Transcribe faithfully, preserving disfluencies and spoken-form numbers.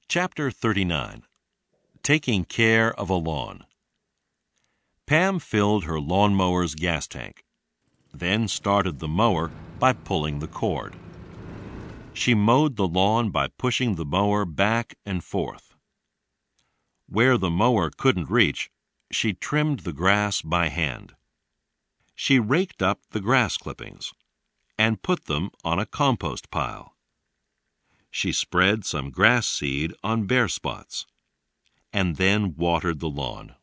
Chapter thirty-nine. Taking Care of a Lawn. Pam filled her lawnmower's gas tank, then started the mower by pulling the cord. She mowed the lawn by pushing the mower back and forth. Where the mower couldn't reach, she trimmed the grass by hand. She raked up the grass clippings and put them on a compost pile. She spread some grass seed on bare spots, and then watered the lawn.